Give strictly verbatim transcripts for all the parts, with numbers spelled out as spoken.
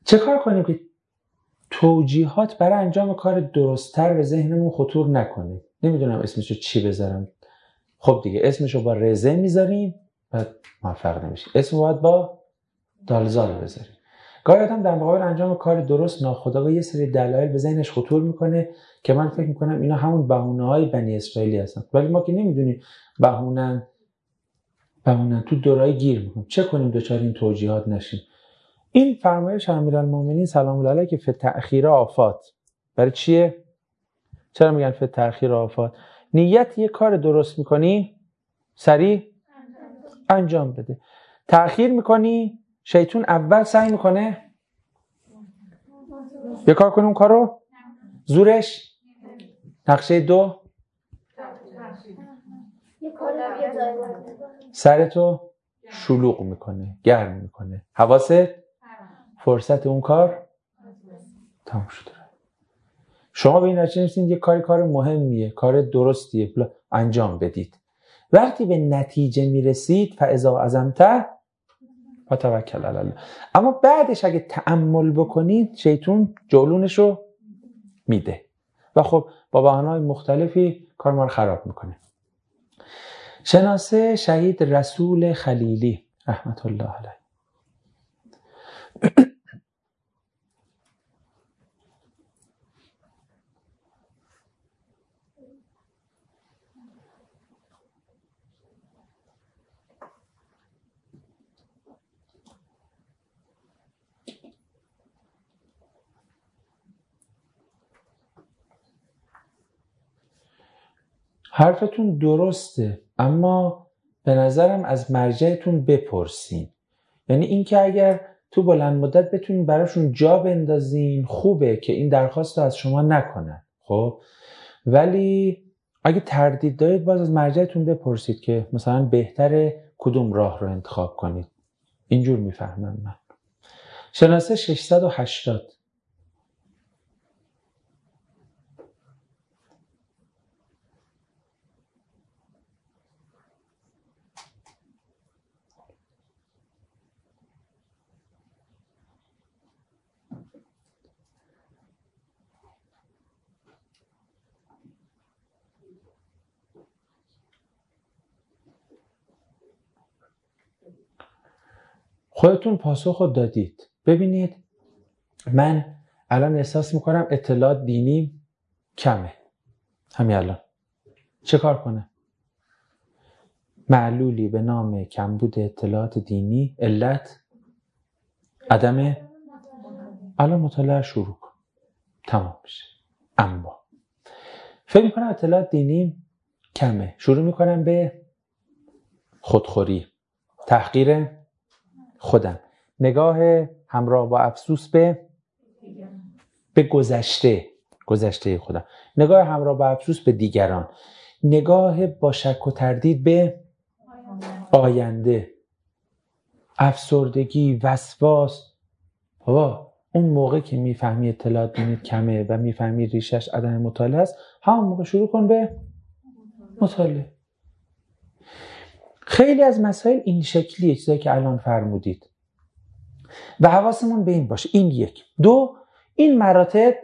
چه کار کنیم که توجیهات برای انجام کار درست‌تر به ذهنمون خطور نکنه؟ نمیدونم اسمشو چی بذارم. خب دیگه اسمشو با رزه میذاریم و موفق نمیشیم. اسم باید با دالزال بذاریم. گاهی آدم در مقابل انجام کار درست ناخودآگاه یه سری دلایل به ذهنش خطور میکنه که من فکر میکنم اینا همون بهونه‌های بنی اسرائیلی هستن، ولی ما که نمیدونیم بهونن بهونن تو دورای گیر میکنیم. چه کنیم دچار این توجیهات نشیم؟ این فرمایش امیرالمومنین سلام الله علیه که فی تأخیر آفات برای چیه؟ چرا میگن فی تأخیر آفات؟ نیت یه کار درست میکنی سریع انجام بده. تأخیر میکنی شیطان اول سعی میکنه یه کار کنه اون کارو زورش. نقشه دو سرتو شلوغ میکنه، گرم میکنه، حواست فرصت اون کار تموم شده. شما به این نتیجه میرسید یه کاری کار مهمیه، کار درستیه، انجام بدید. وقتی به نتیجه میرسید فاذا عزمت فتوکل علی الله. اما بعدش اگه تأمل بکنید شیطان جلونشو میده و خب با بهانه‌های مختلفی کار ما رو خراب میکنه. شناسه شهید رسول خلیلی رحمت الله علیه حرفتون درسته، اما به نظرم از مرجعتون بپرسین. یعنی این که اگر تو بلند مدت بتونین براشون جا بندازین خوبه که این درخواست رو از شما نکنن، خب ولی اگه تردید دارید باز از مرجعتون بپرسید که مثلا بهتره کدوم راه رو انتخاب کنید. اینجور میفهمم من. شناسه ششصد و هشتاد خودتون پاسخ رو دادید. ببینید من الان احساس میکنم اطلاعات دینی کمه. همین الان چه کار کنم؟ معلولی به نام کمبود اطلاعات دینی، علت عدم، الان مطالعه شروع کن تمام میشه. اما فکر میکنم اطلاعات دینی کمه، شروع میکنم به خودخوری، تحقیر خودم، نگاه همراه با افسوس به به گذشته گذشته خودم، نگاه همراه با افسوس به دیگران، نگاه با شک و تردید به آینده، افسردگی، وسواس. بابا اون موقع که میفهمی اطلاعات دینی کمه و میفهمی ریشش عدم مطالعه است، همون موقع شروع کن به مطالعه. خیلی از مسائل این شکلیه، چیزایی که الان فرمودید و حواسمون به این باشه. این یک. دو، این مراتب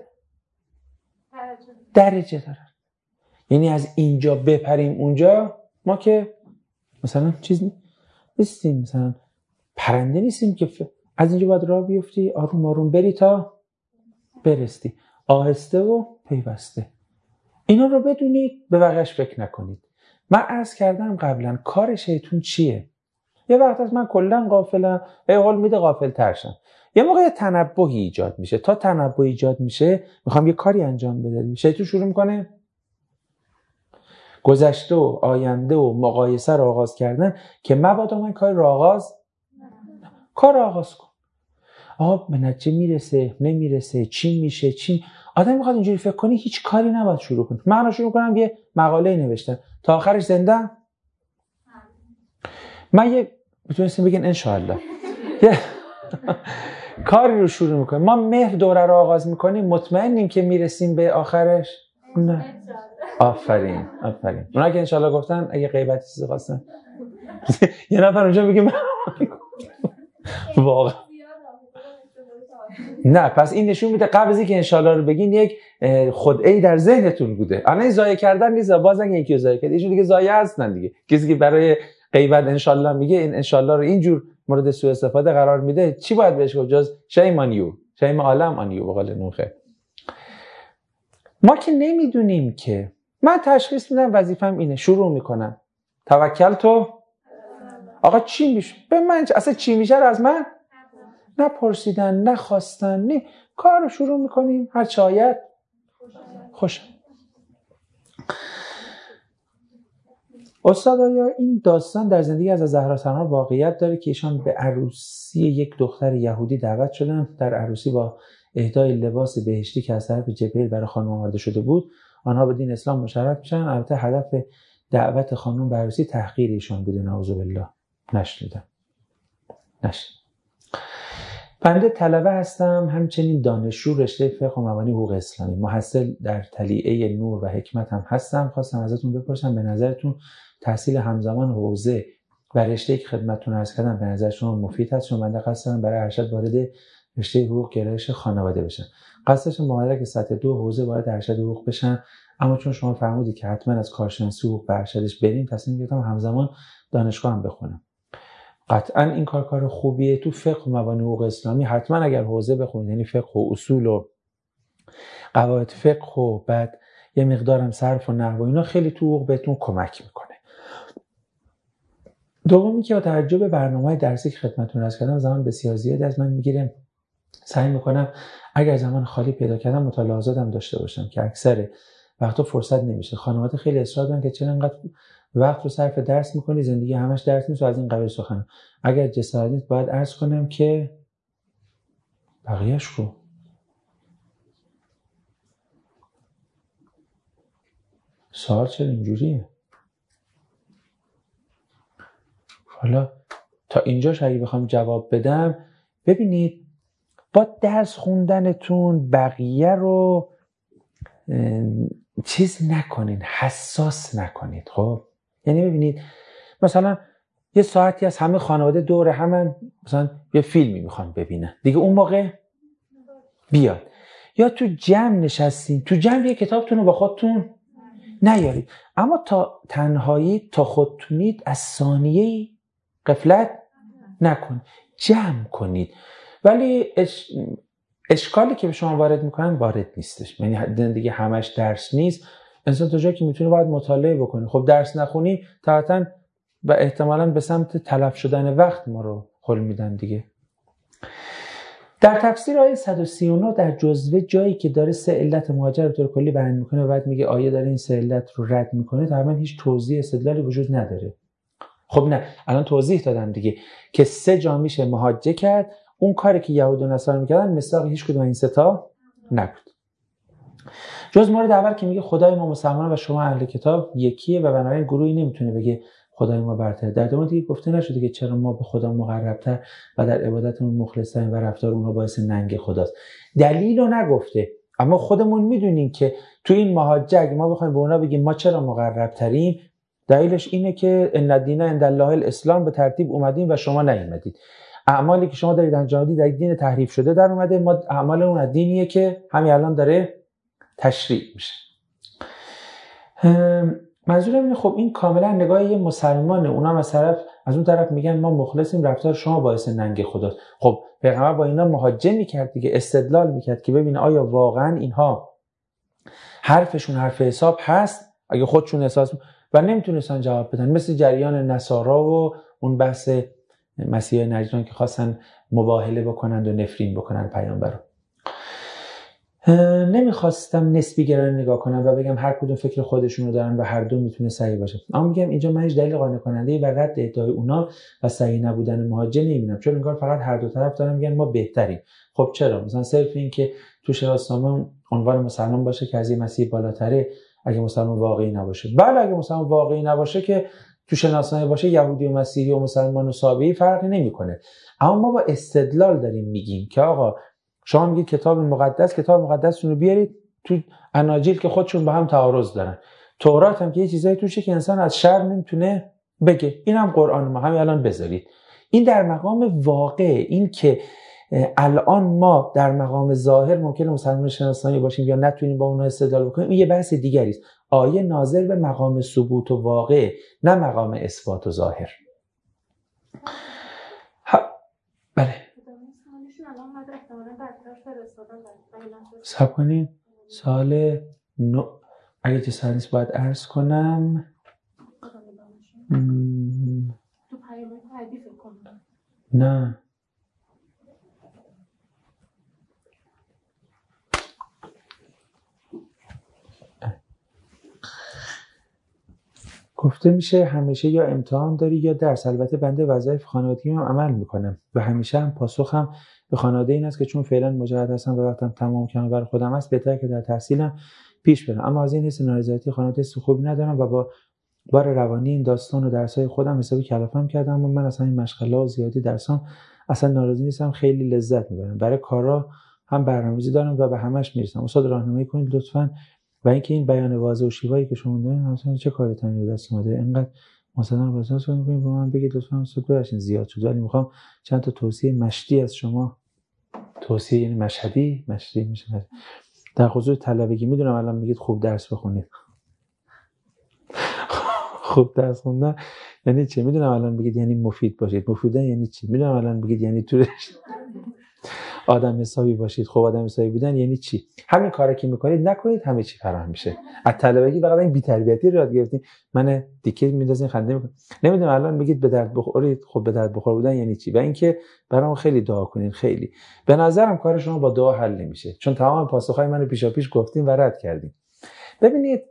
درجه دارن. یعنی از اینجا بپریم اونجا ما که مثلا چیز نیستیم، مثلا پرنده نیستیم که از اینجا باید راه بیفتی آروم آروم بری تا برستی. آهسته و پیوسته. اینا رو بدونید، به بقیه‌اش فکر نکنید. من عرض کردم قبلا کار شیطون چیه؟ یه وقت از من کلا غافلم، ای حال میده غافل ترشم. یه موقع یه تنبهی ایجاد میشه. تا تنبه ایجاد میشه میخوام یه کاری انجام بدم. شیطون شروع میکنه گذشته و آینده و مقایسه رو آغاز کردن که مبادا من کار رو آغاز کار رو آغاز کن. آها به نتیجه میرسه نمیرسه، چی میشه چی. آدم میخواد اینجوری فکر کنی هیچ کاری نباید شروع کنی. من رو شروع کنم یه مقاله نوشتم تا آخرش زنده من یه میتونستیم بگین انشاءالله یه کاری رو شروع میکنیم. ما مهر دوره رو آغاز میکنیم مطمئنیم که میرسیم به آخرش؟ نه. آفرین آفرین. اونا که انشاءالله گفتن اگه غیبتی چیزی خواستن یه نفر اونجا بگیم واقعا نه پس این نشون میده قبل از اینکه انشالله رو بگین یک خدعه‌ای در ذهنتون بوده. الان این ضایع کردن نیست، باز اگه یکی ضایع کرد ایشون دیگه ضایع هستن دیگه. کسی که برای غیبت انشالله میگه این انشالله رو اینجور مورد سوء استفاده قرار میده، چی باید بهش گفت جز شیم آن یو، شیم عالم آن یو به قول نوخه. ما که نمیدونیم که، من تشخیص میدم وظیفم اینه، شروع میکنم توکل تو آقا چی میشه به من، اصلا چی میشه رو از من نپرسیدن نخواستن، نه کار رو شروع میکنیم هر چه آید خوش. استاد آیا این داستان در زندگی از زهرا سلام واقعیت داره که ایشان به عروسی یک دختر یهودی دعوت شدن، در عروسی با اهدای لباس بهشتی که از طرف جبریل برای خانم آورده شده بود آنها به دین اسلام مشرف میشن؟ البته هدف دعوت خانم به عروسی تحقیر ایشان بوده. نعوذ بالله. نشنیدم نشنیدم. بنده طلبه هستم، همچنین دانشجو رشته فقه و مبانی حقوق اسلامی، محصل در طلیعه نور و حکمت هم هستم. خواستم ازتون بپرسم به نظرتون تحصیل همزمان حوزه و رشته که خدمتتون عرض کردم به نظر شما مفید هست؟ چون بنده قصد دارم برای ارشد وارد رشته حقوق گرایش خانواده بشم. قصدشم با مدرک سطح دو حوزه وارد ارشد حقوق بشم، اما چون شما فرمودید که حتما از کارشناسی حقوق به ارشدش بریم، تصمیم گرفتم همزمان دانشگاه هم بخونم. قطعا این کار کار خوبیه. تو فقه و مبانی حقوق اسلامی حتما اگر حوزه بخونید، یعنی فقه و اصول و قواعد فقه و بعد یه مقدارم صرف و نحو و اینا، خیلی تو حقوق بهتون کمک میکنه. دومی که با توجه به برنامه‌های درسی که خدمتتون عرض کردم زمان بسیار زیادی از من میگیره، سعی میکنم اگر زمان خالی پیدا کردم مطالعاتم داشته باشم که اکثر وقتا فرصت نمیشه. خانواده خیلی اصرار دارن که چرا انقدر وقت رو صرف درس میکنی، زندگی همش درس نیست و از این قبیل سخن. اگر جسارت نیست باید عرض کنم که بقیه‌اش رو سوال چرا اینجوریه؟ حالا تا اینجاش اگه بخوام جواب بدم، ببینید با درس خوندنتون بقیه رو چیز نکنین، حساس نکنید. خب یعنی ببینید مثلا یه ساعتی از همه خانواده دور همن، مثلا یه فیلمی میخوان ببینن دیگه، اون موقع بیاد. یا تو جمع نشستین، تو جمع یه کتابتون رو با خودتون نیارید، اما تا تنهایی تا خودتونید از ثانیه‌ای غفلت نکنید، جمع کنید. ولی اش... اشکالی که به شما وارد میکنن وارد نیستش، یعنی دیگه همش درس نیست. انسان تا جایی که میتونه باید مطالعه بکنه. خب درس نخونی طبعاً و احتمالاً به سمت تلف شدن وقت ما رو خل میدن دیگه. در تفسیر آیه صد و سی و نه در جزوه جایی که داره سه علت مهاجر به طور کلی بیان میکنه و بعد میگه آیه داره این سه علت رو رد میکنه، تقریبا هیچ توضیح استدلالی وجود نداره. خب نه الان توضیح دادم دیگه که سه جا میشه مهاجه کرد. اون کاری که یهود و نصارا میکردن مصداق هیچ کدوم این سه تا نبود، جز مورد اول که میگه خدای ما مسلمان و شما اهل کتاب یکیه و بنابراین گروهی نمیتونه بگه خدای ما برتر. در دوم دیگه گفته نشده که چرا ما به خدا مقربتر و در عبادتمون مخلص‌ترین و رفتار اونها باعث ننگ خداست. دلیل رو نگفته، اما خودمون میدونیم که تو این مهاجه اگه ما بخوایم به اونا بگیم ما چرا مقربتریم، دلیلش اینه که ان الدین عند الله الاسلام، به ترتیب اومدیم و شما نیومدید. اعمالی که شما دارید انجام میدید در دین تحریف شده در اومده، ما اعمال اون دینیه که همین الان داره تشریع میشه. منظورم اینه خب این کاملا نگاه یه مسلمانه، اونا از طرف از اون طرف میگن ما مخلصیم، رفتار شما باعث ننگ خداست. خب پیغمبر با اینا مهاجه میکرد دیگه، استدلال میکرد که ببین آیا واقعا اینها حرفشون حرف حساب هست، اگه خودشون احساس و نمیتونستن جواب بدن، مثل جریان نصارا و اون بحث مسیحای نجران که خواستن مباهله بکنند و نفرین بکنن پیامبر رو. نمیخواستم نسبی گرایانه نگاه کنم و بگم هر کدوم فکر خودشونو دارن و هر دو میتونه صحیح باشه، اما میگم اینجا من هیچ دلیل قانع کننده بر رد ادعای اونا و صحیح نبودن مهاجه نمیبینم، چون انگار فقط هر دو طرف دارن میگن ما بهتریم. خب چرا؟ مثلا صرف این که تو شناسنامه عنوان مسلمان باشه که از این مسیح بالاتره اگه مسلمان واقعی نباشه. بله اگه مسلمان واقعی نباشه که تو شناسنامه باشه یهودی و مسیحی و مسلمان و صابئی فرقی نمیکنه. اما ما با استدلال داریم میگیم که آقا شما میگید کتاب مقدس، کتاب مقدستون رو بیارید تو اناجیل که خودشون با هم تعارض دارن، تورات هم که یه چیزایی توشه که انسان از شر نمیتونه بگه، اینم قرآن ما همین الان بذارید. این در مقام واقع، این که الان ما در مقام ظاهر ممکنه مسلمان شناسانی باشیم یا نتونیم با اونها استدلال بکنیم، این یه بحث دیگری است. آیه ناظر به مقام ثبوت و واقع، نه مقام اثبات و ظاهر. ها بله صبر کنین. سال نو اگه جسد نیست باید عرض کنم. م... نه گفته میشه همیشه یا امتحان داری یا درس. البته بنده وظایف خانوادگی هم عمل میکنم و همیشه هم پاسخم به خانواده این است که چون فعلا مجرد هستم و وقتم تمام کردم برای خودم است، بهتره که در تحصیلم پیش برم. اما از این حس نارضایتی خانواده حس خوبی ندارم و با بار روانی این داستان و درسای خودم حسابی کلافم کردم. اما من اصلا این مشغله و زیادی درسام اصلا ناراضی نیستم، خیلی لذت میبرم. برای کارا هم برنامه‌ریزی دارم و به همش میرسم. استاد راهنمایی کنید لطفاً. و اینکه این بیان واضح و شیوایی که شما دارین مثلا چه کاری تنظیم دست اومده اینقدر مثلا واسه کنید به من بگید لطفاً استاد ببخشید زیاد شد، ولی میخوام چند تا توصیه مشتی از شما. توصیه یعنی مشهدی، مشتی میشه در خصوص طلبگی. میدونم الان میگید خوب درس بخونید. خوب درس خوندن یعنی چی؟ میدونم الان بگید یعنی مفید باشید. مفیدن یعنی چی؟ میدونم الان بگید یعنی تو آدم حسابی باشید. خب آدم حسابی بودن یعنی چی؟ همین کارا که میکنید نکنید، همه چی فراهم میشه. از طلبگی فقط این بی‌تربیتی رو یاد گرفتین. من دیگه میندازین خنده میکنم. نمیدونم الان بگید به درد بخورید. خب به درد بخور بودن یعنی چی؟ و اینکه برام خیلی دعا کنین. خیلی به نظرم کار شما با دعا حل نمیشه، چون تمام پاسخهای منو پیشاپیش گفتین و رد کردین. ببینید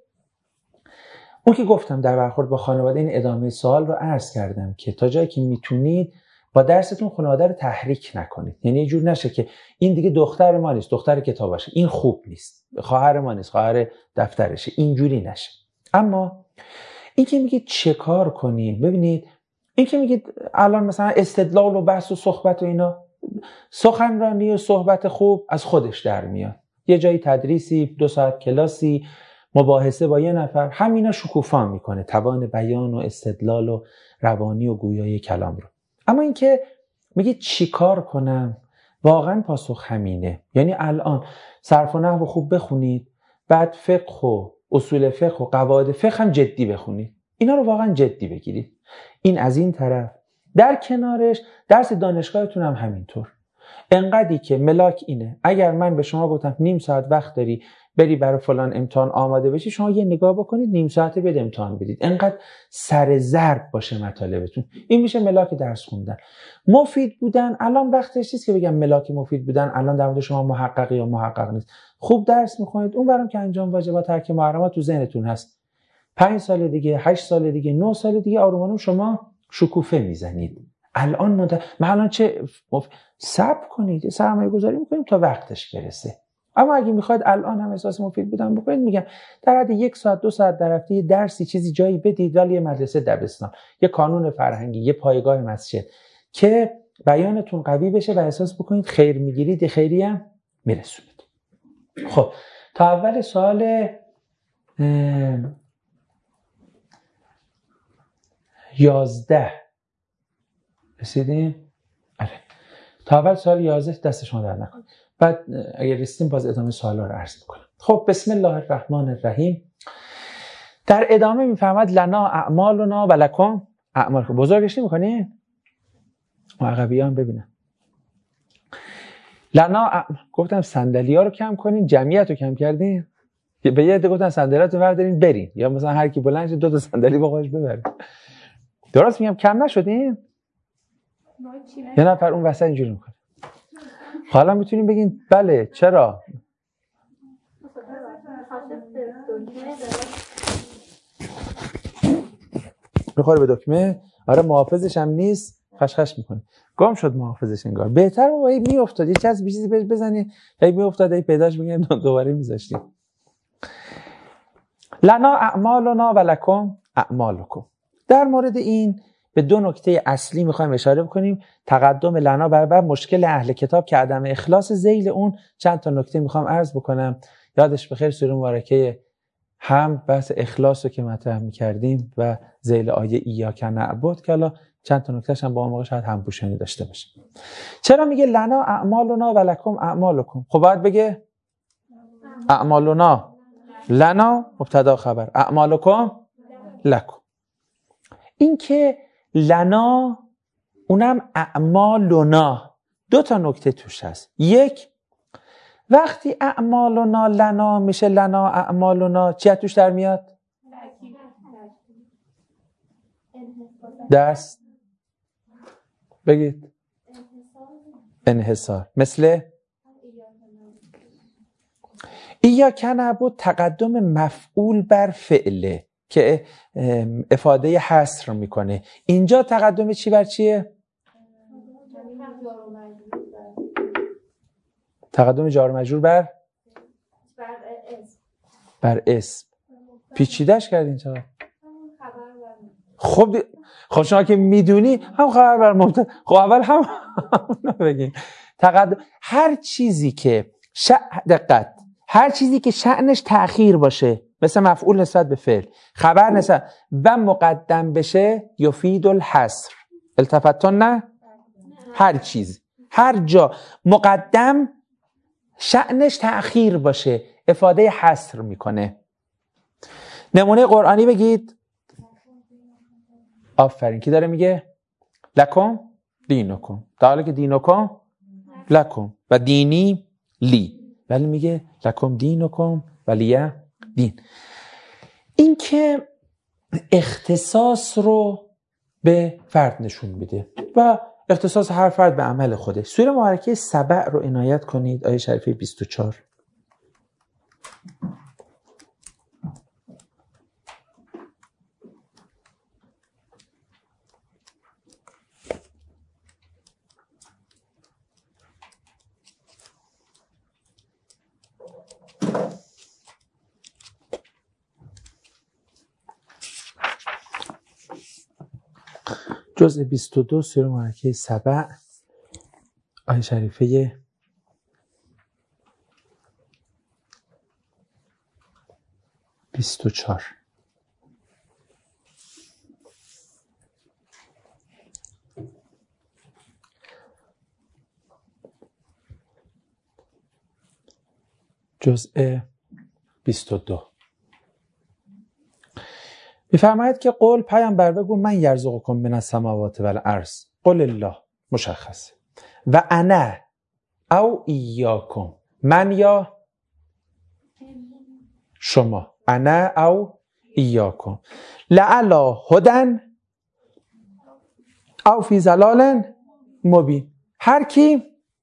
اون که گفتم در برخورد با خانواده این ادامه سوال رو عرض کردم که تا جایی که میتونید با درستون خانواده رو تحریک نکنید. یعنی یه جور نشه که این دیگه دختر ما نیست، دختر کتابشه، این خوب نیست، خواهر ما نیست، خواهر دفترشه، اینجوری نشه. اما این که میگید چه کار کنیم، ببینید این که میگید الان مثلا استدلال و بحث و صحبت و اینا، سخنرانی و صحبت خوب از خودش در میاد. یه جایی تدریسی، دو ساعت کلاسی، مباحثه با یه نفر، همینا شکوفا میکنه توان بیان و استدلال و روانی و گویای کلام رو. اما اینکه میگه چیکار کنم، واقعا پاسخ همینه. یعنی الان صرف و نحو خوب بخونید، بعد فقه و اصول فقه و قواعد فقه هم جدی بخونید. اینا رو واقعا جدی بگیرید. این از این طرف. در کنارش درس دانشگاهتون هم همینطور. انقدری که ملاک اینه، اگر من به شما گفتم نیم ساعت وقت داری بری برای فلان امتحان آماده بشی، شما یه نگاه بکنید نیم ساعته بده امتحان بدید. انقدر سر ضرب باشه مطالبتون. این میشه ملاک درس خوندن. مفید بودن الان وقتش نیست که بگم ملاک مفید بودن الان در مورد شما محققی یا محقق نیست. خوب درس میخونید، اون برام که انجام واجبات ترک محرمات تو ذهنتون هست. پنج سال دیگه، هشت سال دیگه، نه سال دیگه آروم شما شکوفه میزنید. الان مد... من الان چه مف... صبر کنید، سرمایه گذاری میکنیم تا وقتش برسه. اما اگه میخواید الان هم احساس مفید بودن بکنید، میگم در حد یک ساعت دو ساعت در هفته یه درسی چیزی جایی بدید، ولی یه مدرسه دبستان، یه کانون فرهنگی، یه پایگاه مسجد که بیانتون قوی بشه و احساس بکنید خیر میگیرید، خیری هم میرسونید. خب تا اول سوال یازده رسیدیم؟ آره. تا اول سوال یازده دست شما در نکنید. بعد اگر رسیدیم باز ادامه سوالا رو عرض می‌کنم. خب بسم الله الرحمن الرحیم. در ادامه میفرماد لنا اعمالنا و لکم اعمالکم. بزرگش نمی‌کنی؟ عقبیان ببینم. لنا ا... گفتم صندلی‌ها رو کم کنین، جمعیت رو کم کردین. به یه عده گفتن صندلیاتو بردارین برین، یا مثلا هر کی بلند شه دو تا صندلی با خودش ببره. درست میگم کم نشدین؟ یه نفر اون وسط اینجوری میکنه. حالا میتونیم بگین بله چرا؟ میخوره به دکمه. آره محافظش هم نیست، خشخش میکنه. گم شد محافظش انگار. بهتر بابا این میافتاد یه چیز چیزی بهش بزنی، هی میافتاد هی پیداش میگیم دوباره میذاشتیم. لنا اعمالنا و لکم اعمالکم. در مورد این به دو نکته اصلی میخوایم اشاره بکنیم. تقدم لنا برابر مشکل اهل کتاب که عدم اخلاص، ذیل اون چند تا نکته میخوام عرض بکنم. یادش بخیر سوره مبارکه هم بحث اخلاص رو که مطرح میکردیم و ذیل آیه ایاک نعبد که حالا چند تا نکتهش هم با اون موقع شاید همپوشانی داشته باشه. چرا میگه لنا اعمالنا و لکم اعمالکم؟ خب باید بگه اعمالنا لنا مبتدا خبر، اعمالکم لکم. این که لنا اونم اعمالنا، دو تا نکته توش هست. یک، وقتی اعمالنا لنا میشه لنا اعمالنا، چی توش در میاد؟ دست بگید. انحصار. مثل ایاک نعبد تقدم مفعول بر فعله که افاده حصر میکنه. اینجا تقدم چی بر چیه؟ تقدم جار مجرور بر بر اسم. پیچیده‌اش کردین چقدر؟ خب دی... خب شما که میدونی هم خبر بر مبتدا. خب اول هم همونو بگین. تقدم هر چیزی که ش... دقت هر چیزی که شأنش تأخیر باشه، مثل مفعول نسبت به فعل، خبر نسبت و مقدم بشه، یفید الحصر. التفتون نه؟ هر چیز هر جا مقدم شأنش تأخیر باشه افاده حصر میکنه. نمونه قرآنی بگید. آفرین. کی داره میگه؟ لکم دینکم، در حالی که دینکم لکم و دینی لی، ولی میگه لکم دینکم ولیه دین. این که اختصاص رو به فرد نشون میده و اختصاص هر فرد به عمل خوده. سوره مبارکه سبع رو عنایت کنید، آیه شریفه بیست و چهار. جزء بیست و دو سوره مبارکه سبع، آیه شریفه بیست و چهار. جزء بیست و دو میفرماید که قول پیامبر بگو من یرزقکم من السماوات و الارض. قل الله مشخص و انا او ایاکم، من یا شما، انا او ایاکم، لعلی هدن او فی ضلال مبین. هر کی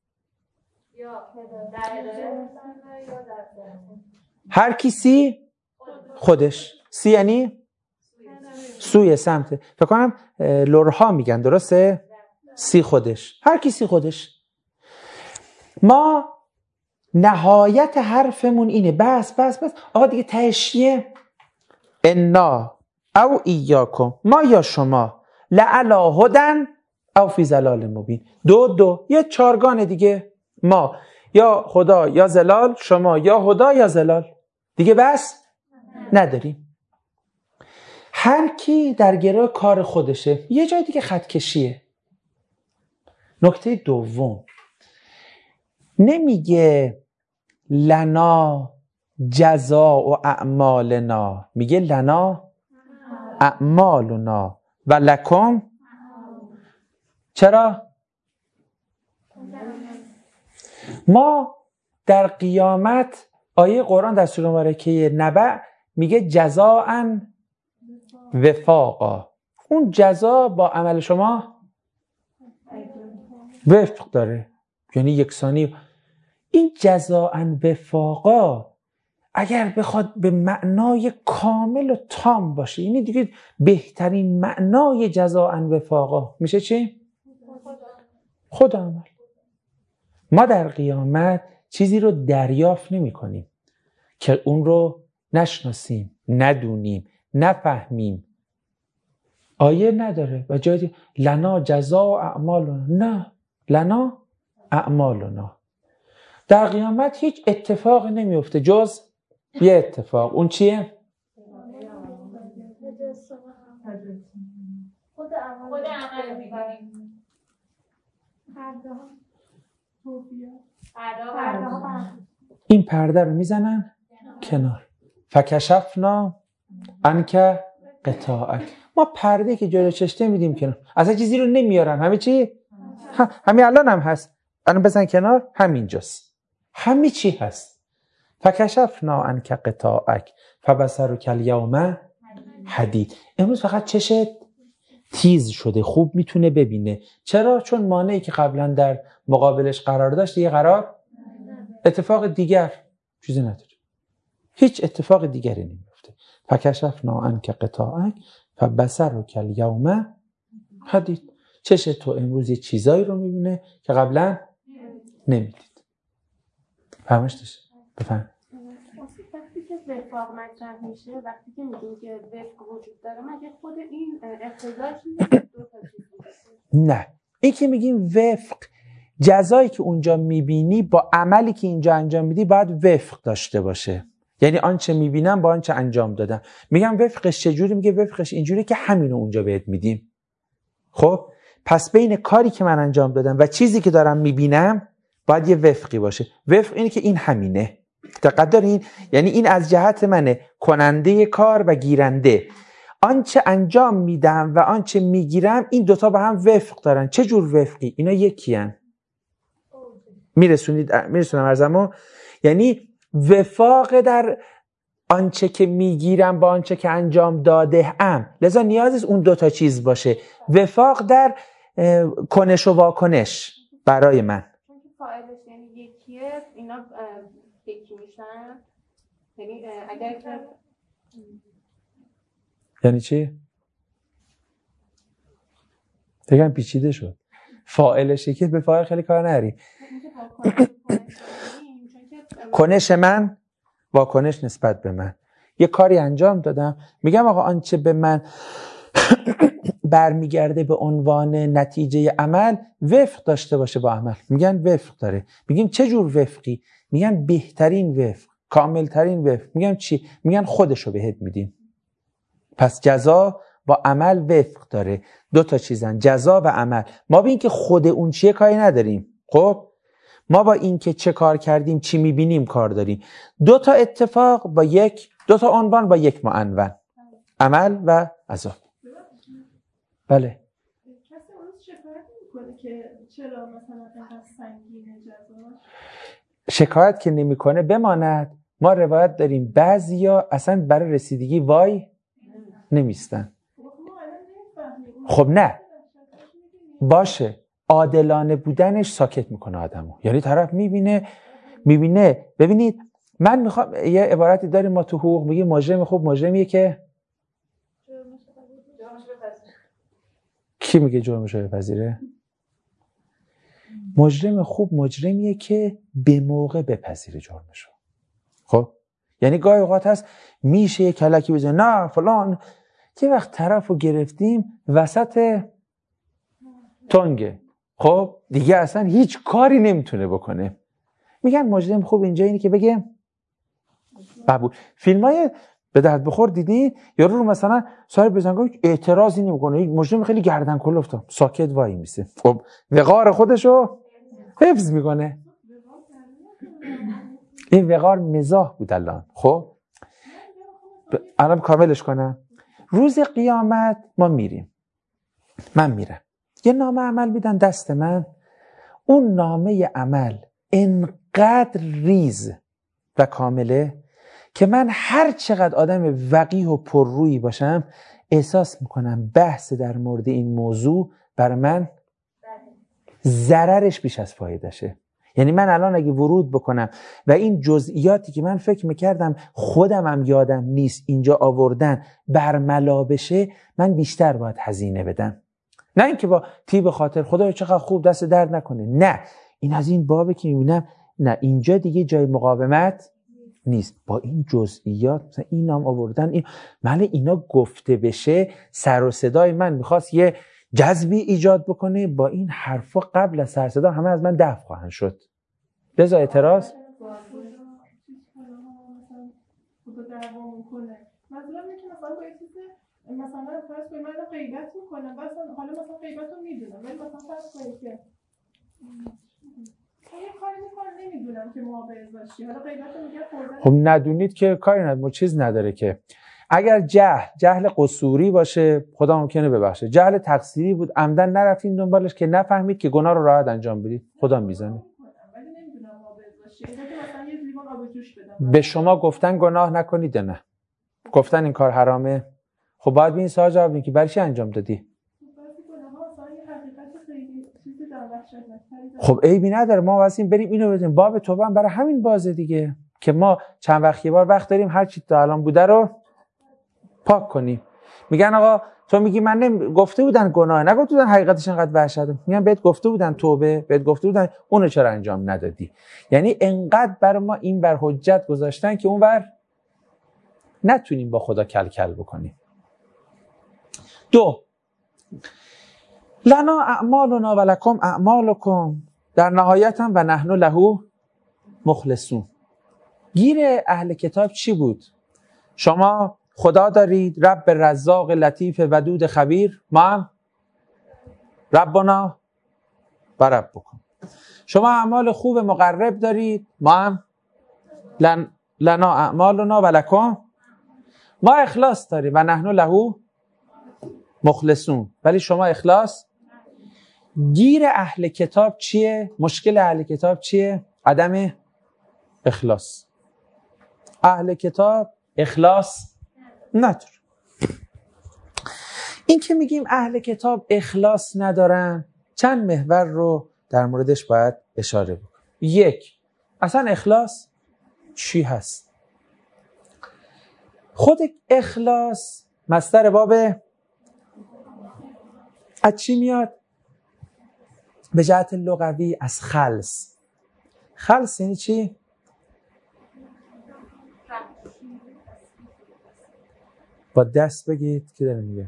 هر کسی خودش، سی یعنی سوی سمت، فکر کنم لورها میگن درسته؟ سی خودش، هر کسی خودش. ما نهایت حرفمون اینه بس بس بس آقا دیگه تهشیه. انا او ایاکم، ما یا شما، لعلی هدن او فی ضلال مبین. دو دو یه چارگانه دیگه، ما یا خدا یا زلال، شما یا خدا یا زلال، دیگه بس نداریم. هر کی در گروه کار خودشه، یه جای دیگه خط کشیه. نکته دوم، نمیگه لنا جزاء و اعمالنا، میگه لنا اعمالنا و لکم. چرا؟ ما در قیامت، آیه قرآن در سوره مبارکه نبأ میگه جزاء وفاقا. اون جزا با عمل شما وفق داره، یعنی یکسانی. این جزاء وفاقا اگر بخواد به معنای کامل و تام باشه، یعنی دیگه بهترین معنای جزاء وفاقا میشه چی؟ خود عمل. ما در قیامت چیزی رو دریافت نمی کنیم که اون رو نشناسیم، ندونیم، نفهمیم. آیه نداره و جای دیگه لنا جزاء اعمالنا، نه، لنا اعمالنا. در قیامت هیچ اتفاق نمیفته جز یه اتفاق. اون چیه؟ خود عمل میکنیم. پرده ها توبیا پرده ها این پرده رو میزنن کنار. فکشفنا عنک غطاءک. ما پرده که جلو چشته میدیم کنار، اصلا چیزی رو نمیارن. همه چی ها. همین الان هم هست، الان بزن کنار، همینجاست، همه چی هست. فکشفنا عنک غطاءک فبصرک الیوم حدید. امروز فقط چشت تیز شده، خوب میتونه ببینه. چرا؟ چون مانعی که قبلا در مقابلش قرار داشت یه قرار اتفاق دیگر چیزی نداره، هیچ اتفاق دیگری نمیفته. فکشفنا عنک غطاءک فبصرک الیوم حدید. چش تو امروز یه چیزایی رو میبینه که قبلا نمیدید. فهمش داشت؟ بفهم. وقتی که وفاق مطرح میشه، وقتی که میگیم که وفق وجود داره، مگه خود این اقتضاش نیست دو تا چیز؟ نه، این که میگیم وفق، جزایی که اونجا میبینی با عملی که اینجا انجام میدی باید وفق داشته باشه. یعنی آنچه میبینم با آنچه انجام دادم. میگم وفقش چجوری؟ میگه وفقش اینجوری که همینو اونجا بهت میدیم. خب پس بین کاری که من انجام دادم و چیزی که دارم میبینم باید یه وفقی باشه. وفق اینه که این همینه. دقت دارین؟ یعنی این از جهت منه، کننده کار و گیرنده. آنچه انجام میدم و آنچه میگیرم، این دوتا با هم وفق دارن. چه جور وفقی؟ اینا یکی هن. میرسونید میرسونم عرضمو. یعنی وفاق در آنچه که میگیرم با آنچه که انجام داده ام، لذا نیاز است اون دوتا چیز باشه. وفاق در کنش و واکنش برای من. چون که فاعلش یعنی یکیه، اینا یکی میشن. یعنی اگر که یعنی چی؟ بگم پیچیده شد. فاعلش که به فاعل خیلی کار نری. کنش من واکنش نسبت به من. یه کاری انجام دادم، میگم آقا آنچه به من برمیگرده به عنوان نتیجه عمل وفق داشته باشه با عمل. میگن وفق داره. میگیم چه جور وفقی؟ میگن بهترین وفق، کاملترین وفق. میگم چی؟ میگن خودشو بهت میدیم. پس جزا با عمل وفق داره. دو تا چیزن، جزا و عمل. ما به این که خود اون چیه کاری نداریم. خب ما با این که چه کار کردیم، چی میبینیم کار داریم. دو تا اتفاق با یک، دو تا عنوان با یک معنون، عمل و عذاب. بله. کسی اون شکایت میکنه که چرا مثلا اینقدر سنگینه جزا؟ شکایت که نمیکنه بماند. ما روایت داریم بعضیا اصلا برای رسیدگی وای نمیستن. خب نه باشه، عادلانه بودنش ساکت میکنه آدمو. یعنی طرف میبینه میبینه ببینید من میخوام یه عبارتی داریم ما تو حقوق، میگه مجرم خوب مجرمیه که کی میگه جرمشو بپذیره؟ مجرم خوب مجرمیه که به موقع بپذیره جرمشو. خب یعنی گاهی اوقات هست میشه یه کلکی بزنه نه فلان، که وقت طرفو گرفتیم وسط تنگه، خب دیگه اصلا هیچ کاری نمیتونه بکنه. میگن مجرم خوب اینجا اینه که بگه قبول. فیلمای به درد بخور دیدین یارو رو مثلا سر بزنگاه اعتراضی نمیکنه، مجرم خیلی گردن کلفته ساکت وای میسه. خب وقار خودشو حفظ میکنه. این وقار مزاح بود الان. خب الان کاملش کنم. روز قیامت ما میریم، من میرم یه نامه عمل میدن دست من. اون نامه عمل انقدر ریز و کامله که من هر چقدر آدم وقیح و پررویی باشم احساس میکنم بحث در مورد این موضوع بر من ضررش بیش از فایدهشه. یعنی من الان اگه ورود بکنم و این جزئیاتی که من فکر میکردم خودم هم یادم نیست اینجا آوردن برملا بشه، من بیشتر باید هزینه بدم. نه اینکه با تیب خاطر خدای چقدر خوب دست درد نکنه، نه، این از این بابه که میبینم نه اینجا دیگه جای مقاومت نیست. با این جزئیات مثلا این نام آوردن، این معنی اینا گفته بشه، سر و صدای من میخواست یه جذبی ایجاد بکنه، با این حرفا قبل از سر صدا همه از من دفع خواهند شد. لذا اعتراض مثلا میگه مثلا باید مثلا فرض کنید من غیبت میکنم، مثلا حالا مثلا غیبت رو میدونم، ولی مثلا فرض کنید که یه کاری میکنم نمیدونم که موافق باشی، حالا غیبت رو میگه خوردن. خب ندونید که کاری نداره، چیز نداره که. اگر جهل جهل قصوری باشه خدا ممکنه ببخشه، جهل تقصیری بود عمدن نرفتین دنبالش که نفهمید که گناه رو راحت انجام بدید، خدا میزنه. ولی نمیدونم موافق باشی، مثلا یه لیوان آب جوش بدم. به شما گفتن گناه نکنید نه، گفتن این کار حرامه، خب باید به این سوال جواب بدید که برای چی انجام دادی؟ خب عیبی نداره، ما واسه بریم اینو بدیم باب توبه برای همین بازه دیگه، که ما چند وقت یه بار وقت داریم هر چی تا الان بوده رو پاک کنیم. میگن آقا تو میگی من نمی... گفته بودن گناه، نگفته بودن حقیقتش اینقدر وحشته. میگن بهت گفته بودن توبه، بهت گفته بودن، اونو چرا انجام ندادی؟ یعنی انقدر بر ما این بر حجت گذاشتن که اون بر نتونیم با خدا کل کل بکنیم. دو، لنا اعمالنا و لکم اعمالکم، در نهایت هم و نحن له مخلصون. گیر اهل کتاب چی بود؟ شما خدا دارید، رب رزاق لطیف ودود خبیر، ما هم ربنا و ربکم. شما اعمال خوب مقرب دارید، ما هم لن... لنا اعمالنا و لکم، ما اخلاص داریم و نحن له مخلصون، ولی شما اخلاص. گیر اهل کتاب چیه؟ مشکل اهل کتاب چیه؟ عدم اخلاص. اهل کتاب اخلاص نداره. این که میگیم اهل کتاب اخلاص ندارن، چند محور رو در موردش باید اشاره بکنیم. یک، اصلا اخلاص چی هست؟ خود اخلاص مصدر باب از چی میاد؟ به جهت لغوی از خلص. خلص یعنی چی؟ با دست بگید که داره میگه.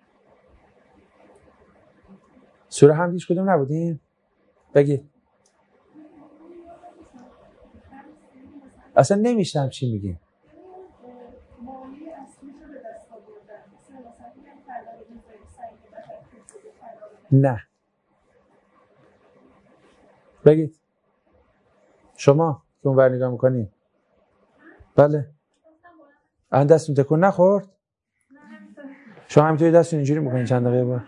سوره هم هیچ کدوم نبودین؟ بگید. اصلا نمیشتم چی میگیم. نه بگید شما که اون ور نگاه میکنی. بله الان دستون تکون نخورد؟ شما همینطوری دستون اینجوری میکنین چند دقیقه بار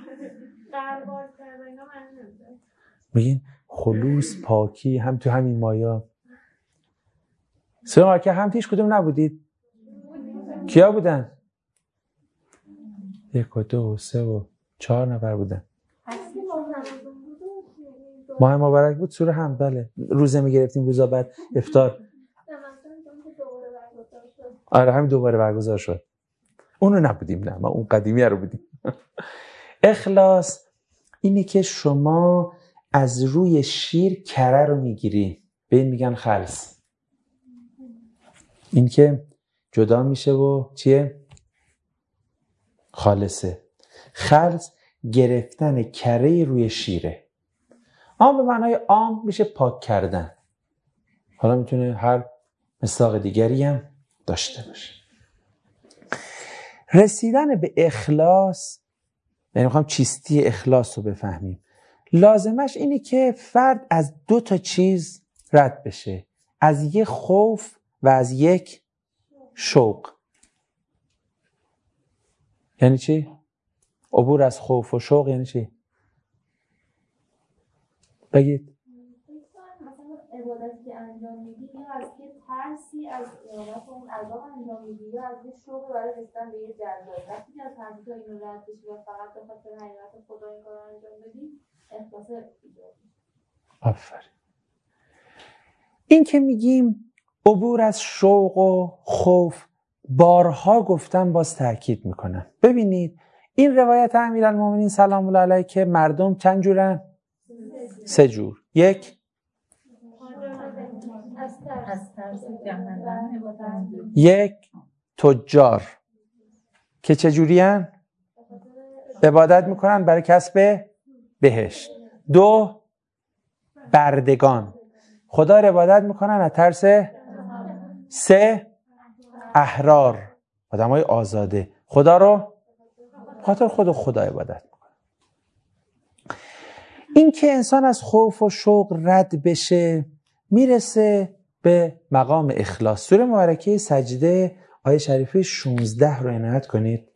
میگین خلوص پاکی هم تو همین مایا. سه که هم تیش کدوم نبودید؟ کیا بودن؟ یک و دو و سه و چهار نفر بودن. ماه مبارک بود سوره هم. بله روزه میگرفتیم روزا بعد افطار. آره همین دوباره برگزار شد. اونو نبودیم، نه ما اون قدیمی رو بودیم. اخلاص اینه که شما از روی شیر کره رو میگیری، به این میگن خلص. این که جدا میشه و چیه؟ خالصه. خلص گرفتن کره روی شیره. اما به معنای عام میشه پاک کردن. حالا میتونه هر مصداق دیگری هم داشته باشه. رسیدن به اخلاص، یعنی میخوام چیستی اخلاص رو بفهمیم، لازمش اینه که فرد از دو تا چیز رد بشه، از یک خوف و از یک شوق. یعنی چی؟ عبور از خوف و شوق یعنی چی؟ بگید. مثلا عبادتی که انجام میدی یا از یه ترسی از اقامت اون عذاب انجام میدی یا از یه شوق برای رسیدن به یه جزایی. وقتی که از هر دو تا اینو رد بشی و فقط به خاطر حقیقت خدا این کار انجام بدی، اخلاص ایجاد میشه. آفرین. این که میگیم عبور از شوق و خوف، بارها گفتم باز تاکید میکنم. ببینید این روایت امیرالمومنین سلام الله علیه که مردم چند جورن؟ سه جور. یک، یک تجار که چجوری هن؟ عبادت میکنن برای کسب بهشت. دو، بردگان، خدا رو عبادت میکنن از ترس. سه، احرار، آدمای آزاده، خدا رو خاطر خود خدا عبادت میکنه. این که انسان از خوف و شوق رد بشه میرسه به مقام اخلاص. سوره مبارکه سجده آیه شریفه شانزده رو عنایت کنید.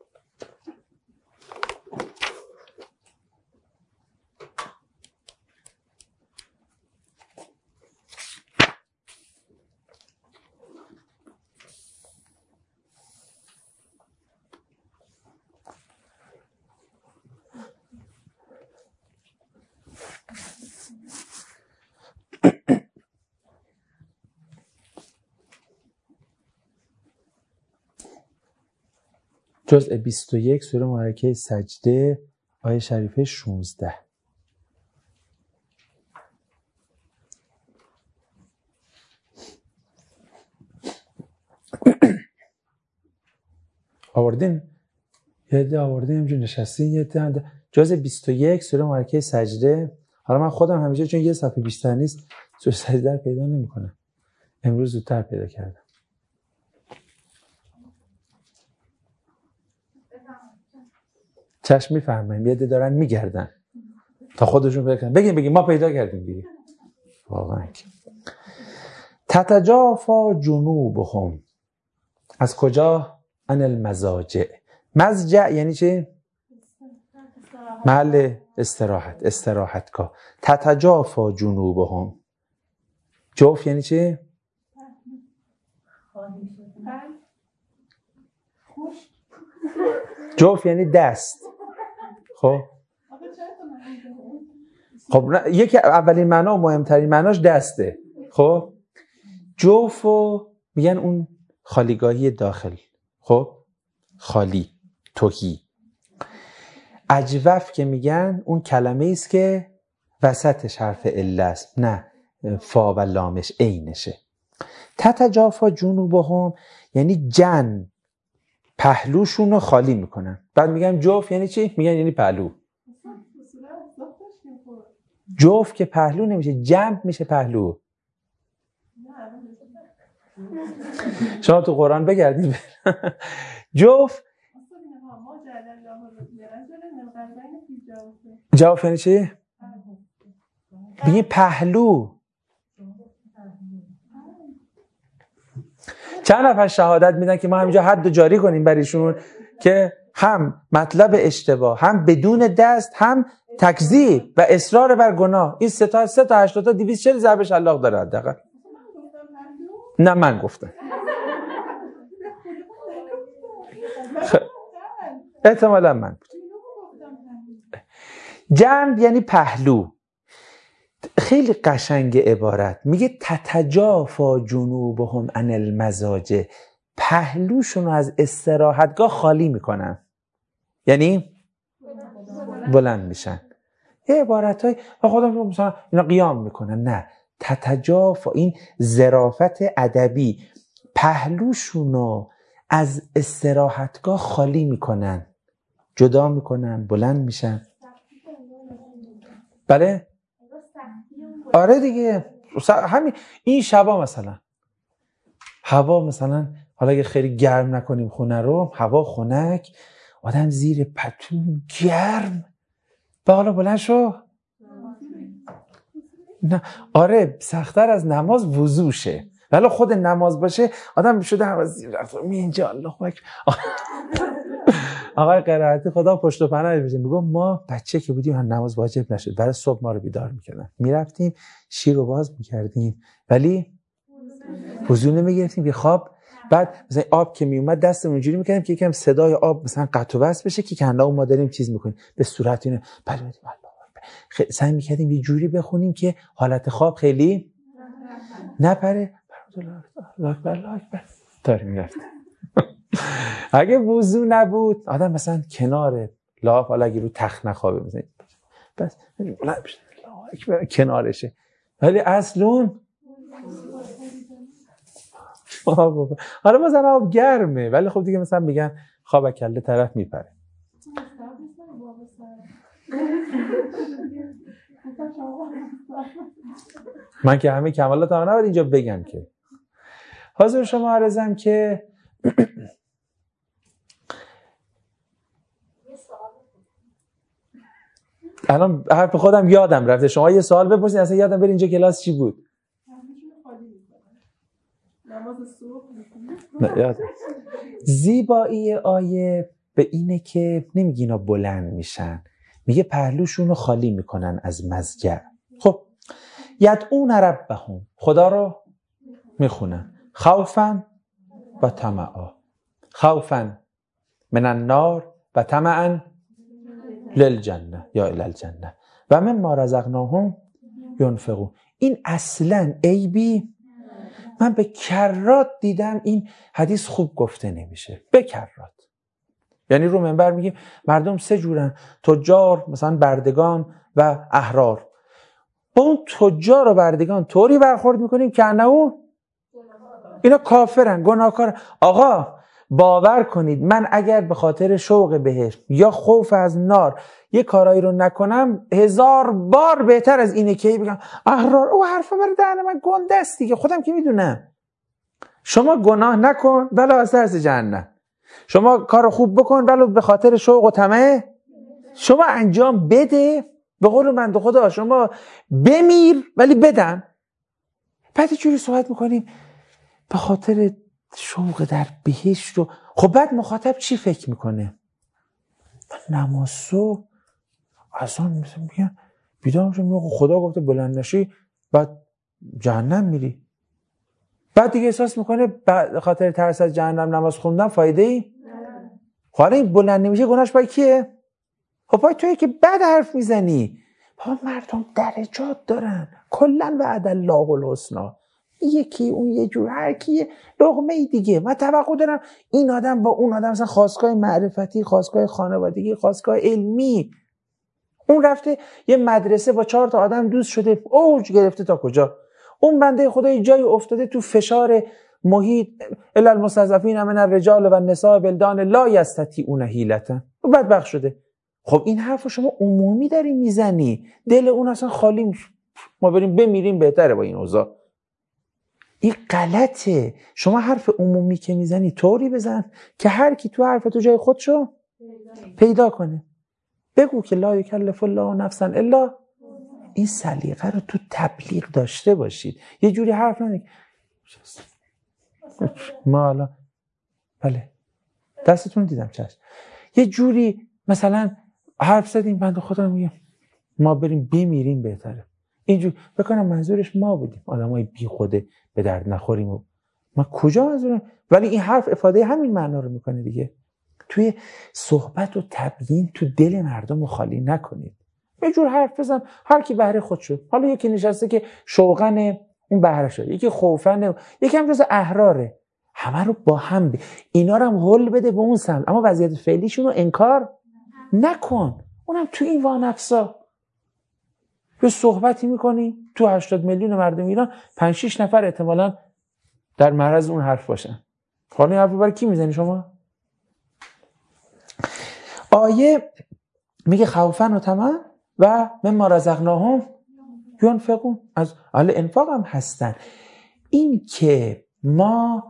جزء بیست و یک سوره مبارکه سجده آیه شریفه شانزده. آوردین؟ یه عده آوردین همجور نشستین یه عده. جزء بیست و یک سوره مبارکه سجده. حالا من خودم همیشه چون یه صفحه بیشتر نیست سوره سجده رو پیدا نمی‌کنم. امروز زودتر پیدا کردم. چشم میفهمم یه عده دارن میگردن تا خودشون پیدا کنن. بگیم بگیم ما پیدا کردیم دیگه. واقعا تتجافا جنوبهم. از کجا؟ عن المضاجع. مضجع یعنی چه؟ محل استراحت، استراحتگاه. تتجافا جنوبهم. جوف یعنی چه؟ جوف یعنی دست. خب خب یکی اولین معنا و مهمترین معناش دسته. خب جوفو میگن اون خالیگاهی داخل. خب خالی، تهی. اجوف که میگن اون کلمه ایست که وسطش حرف عله است، نه فا و لامش عینشه. تتجافا جنوبهم یعنی جن پهلوشون رو خالی میکنن. بعد میگم جوف یعنی چی؟ میگن یعنی پهلو. جوف که پهلو نمیشه، جنب میشه پهلو. شما تو قرآن بگردید. جوف جوف یعنی چی؟ میگه پهلو. چند نفر شهادت میدن که ما همینجا حد جاری کنیم برایشون که هم مطلب اشتباه، هم بدون دست، هم تکذیب و اصرار بر گناه. این سه تا سه تا هشت تا دویست چهل ضرب شلاق داره حداقل. نه من گفتم. احتمالا من بود. جنب یعنی پهلو. خیلی قشنگ عبارت. میگه تتجافا جنوبهم عن المضاجع. پهلوشون رو از استراحتگاه خالی میکنن. یعنی بلند میشن. یه عبارت های و خودم مثلا اینا قیام میکنن. نه، تتجافا این ظرافت ادبی. پهلوشون رو از استراحتگاه خالی میکنن، جدا میکنن، بلند میشن. بله؟ آره دیگه. همین این شبا مثلا هوا مثلا حالا اگه خیلی گرم نکنیم خونه رو، هوا خنک، آدم زیر پتو گرم و حالا بلند شو. نه آره سخت‌تر از نماز وضوشه. ولی خود نماز باشه آدم شده هم از زیر رفت می اینجا الله اکبر. آقای قرائتی خدا پشت و پناهش بشه میگم ما بچه که بودیم هم نماز واجب نشد، برای صبح ما رو بیدار میکردن، میرفتیم شیر رو باز میکردیم ولی وضو نمیگرفتیم که خواب. بعد مثلا آب که میومد دستمون اینجوری میکردیم که یکم صدای آب مثلا قطع و وصل بشه که کنده ما داریم چیز میکنیم به صورت اینه. بعد میگیم الله سعی میکردیم یه جوری بخونیم که حالت خواب خیلی نپره. الله اکبر الله اکبر داری میرفت. اگه وضو نبود آدم مثلا کنار لاف، حالا اگه رو تخت نخوابه مثلا بس الله اکبر کنارشه، ولی اصلون حالا مثلا آب گرمه ولی خب دیگه مثلا میگن خواب کله طرف میپره. من که همه کمالات هم نباید اینجا بگم که حاضر شما عرضم که الان حرف خودم یادم رفته. شما یه سوال بپرسید اصلا یادم بره اینجا کلاس چی بود. نماز صبح نه یاد. زیبایی آیه به اینه که نمیگه اینا بلند میشن، میگه پهلوشون رو خالی میکنن از مضجع. خب یدعون ربهم، خدا رو میخونن، خوفا و طمعا، خوفا من النار و طمعا للجنه یا الی الجنه و مما رزقناهم ينفقون. این اصلا عیبی من به کرات دیدم این حدیث خوب گفته نمیشه، به کرات. یعنی رو منبر میگیم مردم سه جورن، تجار مثلا بردگان و احرار. با اون تجار و بردگان طوری برخورد میکنیم که انه اینا کافرن، گناهکارن. آقا باور کنید من اگر به خاطر شوق بهشت یا خوف از نار یه کارایی رو نکنم هزار بار بهتر از اینه که بگم احرار او حرفا برای دهن من گنده است دیگه، خودم که میدونم. شما گناه نکن ولی از ترس جهنم، شما کار خوب بکن ولی به خاطر شوق و طمع شما انجام بده. به قول بنده خدا شما بمیر ولی بدم. بعد چجوری صحبت میکنیم به خاطر شوق در بهشت رو. خب بعد مخاطب چی فکر میکنه؟ نماز صبح اصلا مثلا میگن بیدار میشه میگه خدا گفته بلند نشی بعد جهنم میری. بعد دیگه احساس میکنه به خاطر ترس از جهنم نماز خوندن فایده ای؟ حالا این بلند نمیشه گناهش پای کیه؟ خب پای تویی که بد حرف میزنی. بابا مردم درجات دارن، کلن وعد الله الحسنا، یکی اون یه جور، هر کی لقمه ای دیگه. من توقع دارم این آدم با اون آدم مثلا خاستگاه معرفتی، خاستگاه خانوادگی، خاستگاه علمی، اون رفته یه مدرسه با چهار تا آدم دوست شده اوج گرفته تا کجا، اون بنده خدای جای افتاده تو فشار محیط الا المستضعفین من الرجال و النساء بلدان لا یستطیعون حیلة، بدبخت شده. خب این حرفو شما عمومی داری میزنی، دل اون اصلا خالی میشه، ما بریم بمیریم بهتره با این اوضاع. این غلطه. شما حرف عمومی که میزنی طوری بزن که هر کی تو حرف تو جای خودشو پیدا کنه. بگو که لا یکلف الله نفسا الا. این سلیقه رو تو تبلیغ داشته باشید. یه جوری حرف نزنید ما حالا بله دستتون دیدم چشم، یه جوری مثلا حرف زدیم بنده خدا میگه ما بریم بمیریم بهتره. اینجوری بکنم منظورش ما بودیم آدمای بی خوده به درد نخوریم و ما کجا منظورم. ولی این حرف افاده همین معنا رو میکنه دیگه. توی صحبت و تبیین تو دل مردم رو خالی نکنید. یه جور حرف بزن هر کی بهره خود شد. حالا یکی نشسته که شوقن اون بهره شد، یکی خوفن، یکی هم جز احراره. همه رو با هم بی. اینا رو هم هول بده به اون سمت، اما وضعیت فعلیشون رو انکار نکن. اونم تو این وانفسا یه صحبتی میکنی تو هشتاد میلیون مردم ایران پنج شش نفر احتمالاً در معرض اون حرف باشن. حالا این حرف برای کی میزنی شما؟ آیه میگه خوفن و طمعا و مما رزقناهم ينفقون. از اهل انفاق هم هستن. این که ما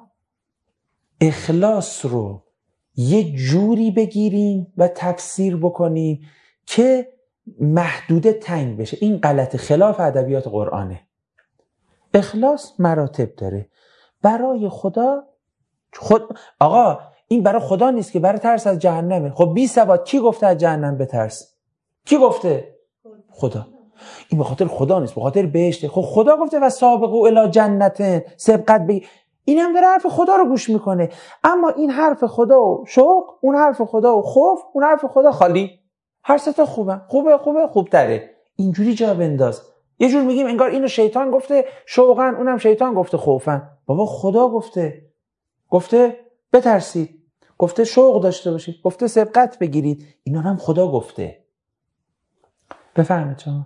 اخلاص رو یه جوری بگیریم و تفسیر بکنیم که محدوده تنگ بشه، این غلط، خلاف ادبیات قرآنه. اخلاص مراتب داره. برای خدا خود آقا این برای خدا نیست که برای ترس از جهنمه. خب بی سواد کی گفته از جهنم بترس؟ کی گفته؟ خدا. این به خاطر خدا نیست، به خاطر بهشته. خب خدا گفته و سابقوا الی جنته، سبقت بگی. این هم داره حرف خدا رو گوش میکنه. اما این حرف خدا و شوق، اون حرف خدا و خوف، اون حرف خدا خالی. هر سه تا خوبه خوبه خوبه خوبتره. اینجوری جا بنداز. یه جور میگیم انگار اینو شیطان گفته شوقن، اونم شیطان گفته خوفن. بابا خدا گفته گفته بترسید، گفته شوق داشته باشید، گفته سبقت بگیرید. اینا هم خدا گفته. بفهمید شما.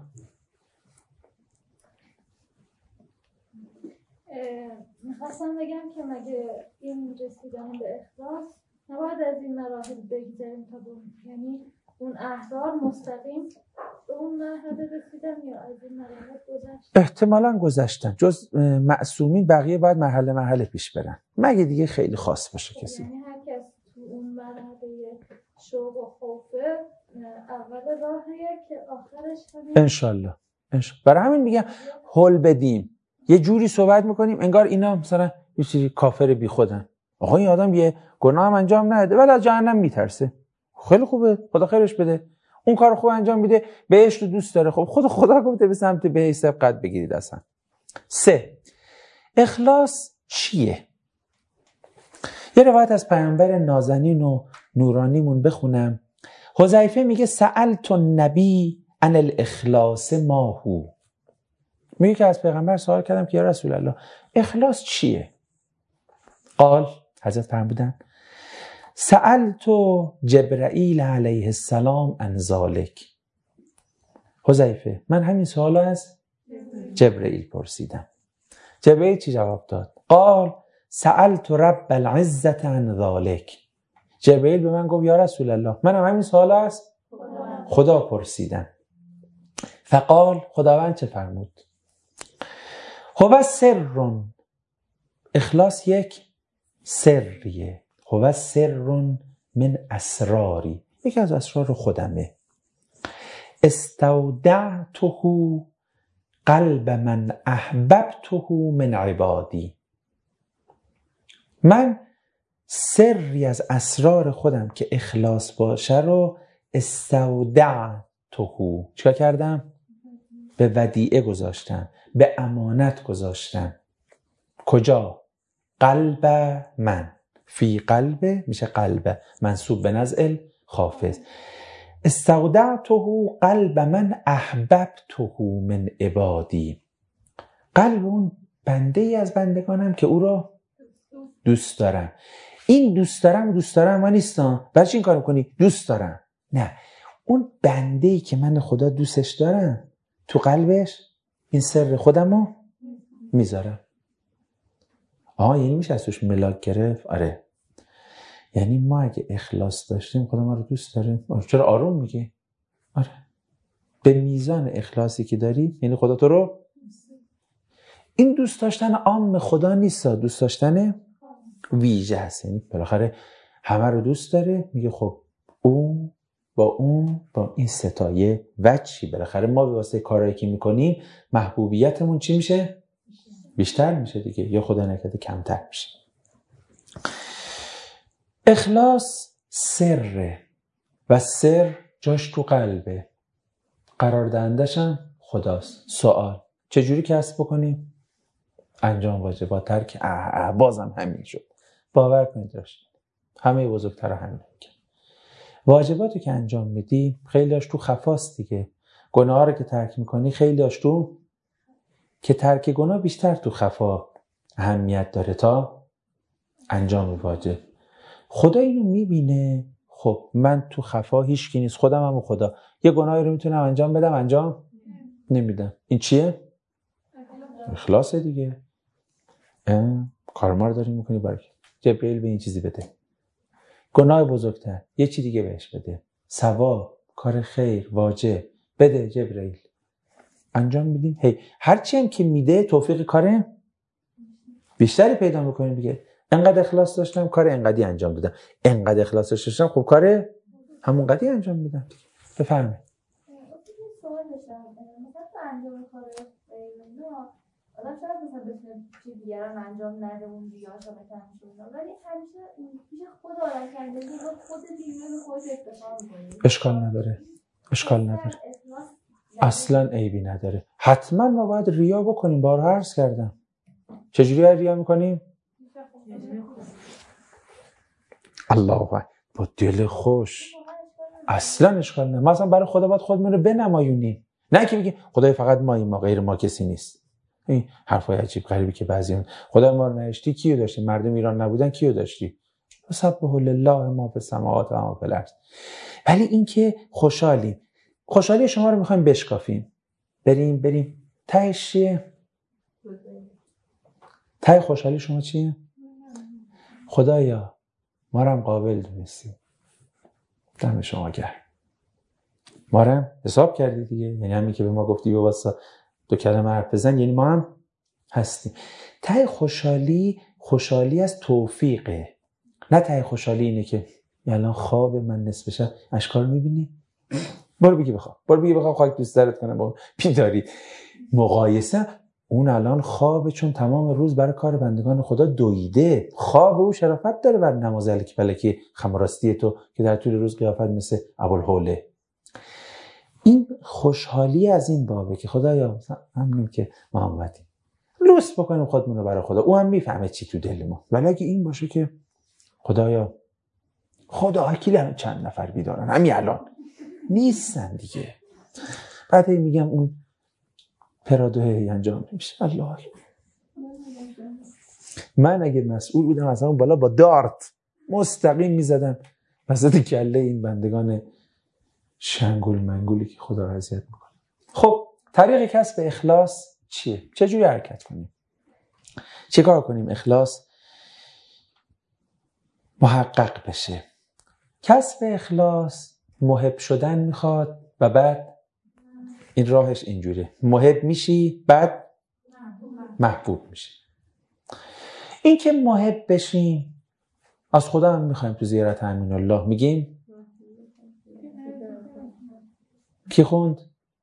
میخواستم بگم که مگه این رسیدن به اخلاص نباید از این مراحل بگذاریم تا بود، یعنی اون احرار مستقیم به اون مرحله رسیدن یا از این مراحل گذشتن؟ احتمالاً گذشتن. جز معصومین بقیه باید مرحله مرحله پیش برن، مگه دیگه خیلی خاص باشه کسی. یعنی هر کس تو اون مرحله شوق و خوفه اول راهیه که آخرش همین انشالله انشالله. برای همین میگم هول بدیم، یه جوری صحبت میکنیم انگار اینا مثلا یه چیزی کافر بی خودن. آقا این آدم یه گناه هم انجام نده ولی از جهنم میترسه، خیلی خوبه، خدا خیرش بده. اون کار خوب انجام میده، بهشت رو دوست داره، خب خود خدا گفته به سمت بهشت سبقت بگیرید. اصلا سه، اخلاص چیه؟ یه روایت از پیامبر نازنین و نورانیمون بخونم. حذیفه میگه سألت النبی عن الاخلاص ما هو. میگه که از پیغمبر سوال کردم که یا رسول الله اخلاص چیه؟ قال، حضرت فرمودن سألت جبرائیل علیه السلام عن ذلک. حذیفه من همین سوالو از جبرائیل پرسیدم. جبرائیل چی جواب داد؟ قال سألت رب العزة عن ذلک. جبرائیل به من گفت یا رسول الله من هم همین سوالو از خدا پرسیدم. فقال، خداوند چه فرمود؟ هو سر، اخلاص یک سریه. هو سر من اسراری، یکی از اسرار خودمه. استودعته قلب من احببته من عبادی. من سری از اسرار خودم که اخلاص باشه رو استودعته، چیکار کردم؟ به ودیعه گذاشتم، به امانت گذاشتم. کجا؟ قلب من. فی قلب میشه قلب منصوب به نزع خافض. استودعته قلب من احببته من عبادی. قلب اون بنده ای از بندگانم که او رو دوست دارم. این دوست دارم دوست دارم ما نیستم. برای چی این کار میکنی؟ دوست دارم. نه، اون بنده ای که من خدا دوستش دارم تو قلبش این سر خودمو میذارم. آه یعنی میشه از توش ملاک گرفت؟ آره. یعنی ما اگه اخلاص داشتیم خدا ما رو دوست داره. چرا آروم میگی؟ آره. به میزان اخلاصی که داری یعنی خدا تو رو. این دوست داشتن عام خدا نیست، دوست داشتن ویژه هست. یعنی بالاخره همه رو دوست داره، میگه خب اون با اون با این ستایه وجهی بالاخره ما به واسه کارهایی که میکنیم محبوبیتمون چی میشه؟ بیشتر میشه دیگه، یا خدا نکرده کمتر میشه. اخلاص سره و سر جاش تو قلبه، قرار دهندش هم خداست. سوال چجوری کسب بکنیم؟ انجام واجبات، ترک اه اه بازم همین شد. باور کنید داشت همه بزرگترها همین میگن. واجباتی که انجام میدی خیلی هاش تو خفاست دیگه. گناه ها رو که ترک میکنی خیلی هاش تو که ترک گناه بیشتر تو خفا اهمیت داره تا انجام واجب. خدا اینو میبینه. خب من تو خفا هیچ کی نیست، خودم هم و خدا. یه گناهی رو میتونم انجام بدم انجام نمیدم. این چیه؟ اخلاصه دیگه. کار ما رو داری میکنی برای جبرائیل به این چیزی بده. گناه بزرگتر یه چی دیگه بهش بده. ثواب، کار خیر، واجب بده جبرائیل. انجام میدیم. هی هرچی هم که میده توفیق کاره بیشتری پیدا میکنیم دیگه. انقدر اخلاص داشتم کار انقدی انجام دادم، انقدر اخلاص داشتم خب کار همون قدی انجام میدم. بفرمایید. سوال داشتم مثلا انجام کار اینا آدم شاید مثلا بتونه چیز دیگران انجام نده اون دیگرانش رو بتونه ولی همیشه پیش خود آدم کرده که خود دیگه به خود اکتفا میکنه. اشکال نداره اشکال نداره اصلا عیبی نداره. حتما ما باید ریا بکنیم. بارها عرض کردم. چجوری باید ریا میکنیم؟ الله اکبر، با دل خوش. اصلا اشکال نداره. ما اصلا برای خدا باید خودمون رو بنمایونیم، نه که بگیم خدای فقط ماییم، ما غیر ما کسی نیست. این حرفای عجیب غریبی که بعضیان خدا ما رو نوشتی کیو داشتی؟ مردم ایران نبودن کیو داشتی؟ سبح لله ما فی السماوات و ما فی الارض. ولی این که خوشحالیم، خوشحالی شما رو میخوایم بشکافیم، بریم بریم تهش چیه؟ ته خوشحالی شما چیه؟ خدایا ما رو هم قابل دونستی، دم شما گرم. ما رو هم حساب کردی دیگه. یعنی همین که به ما گفتی بابا دو کلمه حرف بزن یعنی ما هم هستیم. ته خوشحالی خوشحالی از توفیقه، نه ته خوشحالی اینه که الان خواب من نصف شب اشکال میبینی برو بگی بخواب، برو بگی بخواب خاک دوست دارت کنه با بیداری. مقایسه اون الان خوابه چون تمام روز برای کار بندگان خدا دویده، خواب او شرافت داره بر نماز الکی پلکی خمراستی تو که در طول روز قیافت مثل ابوالهوله. این خوشحالی از این بابه که خدایا همین که ما اومدیم لوس بکنیم خودمون رو برای خدا، او هم میفهمه چی تو دل ما. ولی اگه این باشه که خدایا خدا وکیلی همین چند نفر بیدارن همین الان نیستن دیگه، بعد میگم اون پرادوه انجام نمیشه. الله من اگه مسئول بودم از اون بالا با دارت مستقیم میزدم وسط کله این بندگان شنگول منگولی که خدا رو اذیت میکنه. خب طریق کسب اخلاص چیه؟ چجوری حرکت کنیم؟ چه کار کنیم اخلاص محقق بشه؟ کسب اخلاص محب شدن میخواد و بعد این راهش اینجوره، محب میشی بعد محبوب میشی. این که محب بشیم از خدا هم میخوایم تو زیارت امین الله میگیم کی خوند؟